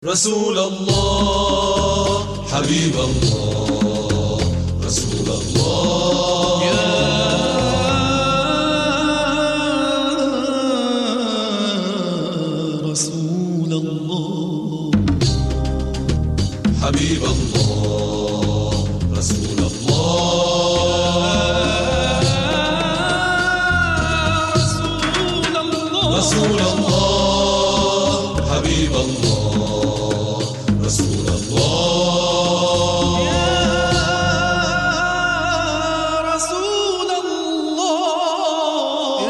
رسول الله حبيب الله رسول الله يا رسول الله حبيب الله رسول الله رسول الله حبيب الله رسول الله يا رسول الله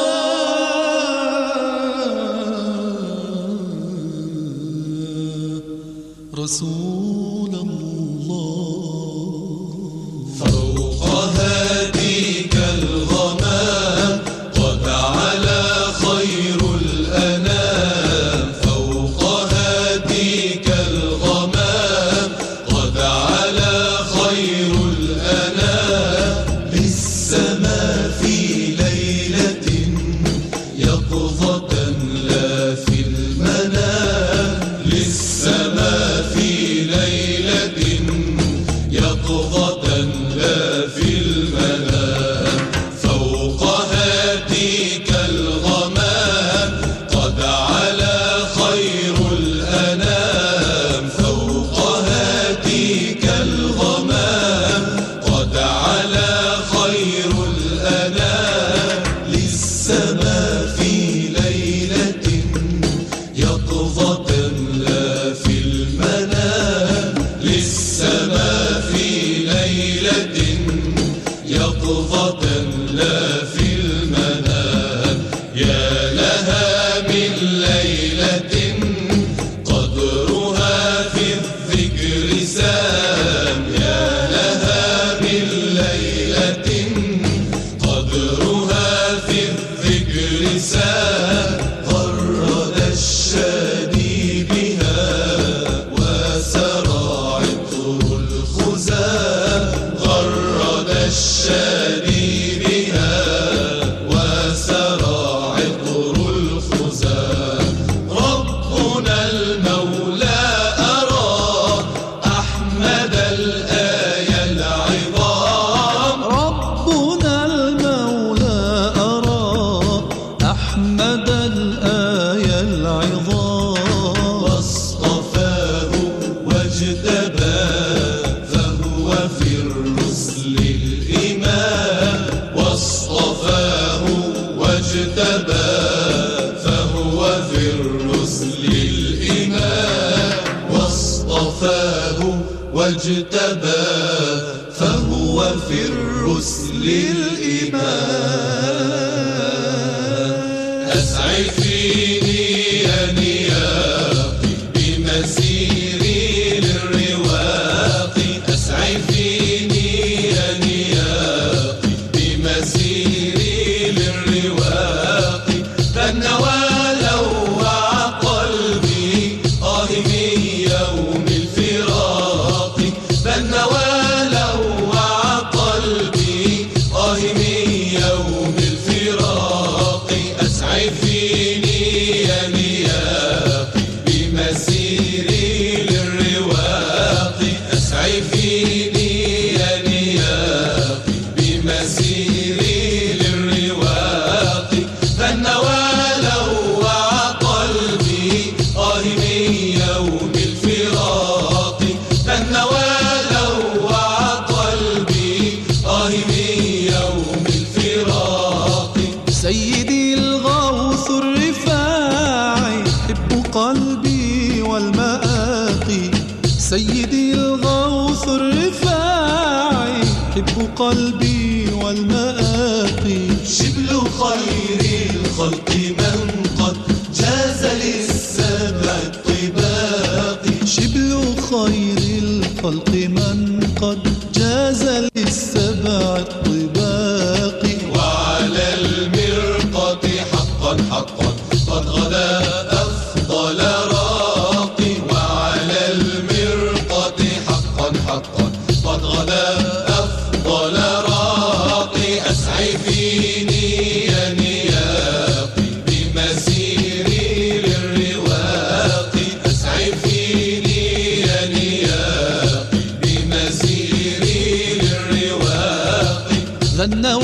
يا رسول الله فوق هديك الغمام قد علا خير الأنام فوق هديك الغمام قد علا خير الأنام للسماء في ليلة يقظة لا في المنام للسماء في ليلة يقظة لا في المنام فوق هديك الغمام قد علا خير الأنام فوق هديك الغمام قد علا خير الأنام للسماء في ليلة يقظة لا في المنام للسماء في ليلة يقظة لا في المنام يا لها من ليلة قدرها في الذكر سام يا لها من ليلة قدرها في الذكر سام غرد الشادي بها وسرى عطر الخزام غرد الشادي بها وسرى عطر الخزام ربنا المولى أرى أحمد الآية العظام ربنا المولى أرى أحمد الآية العظام واصطفاه واجتباه فهو في الرسل الإمام واصطفاه واجتباه فهو في الرسل الإمام واصطفاه واجتباه فهو في الرسل الإمام أسعفيني يا نياقي بمسيري للرواق أسعفيني يا نياقي بمسيري للرواق فالنوى لوع قلبي من يوم الفراق فالنوى لوع قلبي من يوم الفراق أسعفيني يا نياقي بمسيري للرواق أسعفيني يا نياقي بمسيري للرواق فالنوى لوع قلبي من يوم الفراق فالنوى لوع قلبي من يوم الفراق سيدي الغوث الرفاعي حب قلبي والمآقي سيدي الغوث الرفاعي حب قلبي والمآقي شبل خير الخلق من قد جاز للسبع الطباق شبل خير الخلق من قد جاز للسبع الطباق وعلى المرقة حقا حقا قد غدا أفضل راقي وعلى المرقة حقا حقا قد غدا أفضل راقي أسعفيني يا نياقي بمسيري للرواق أسعفيني أنه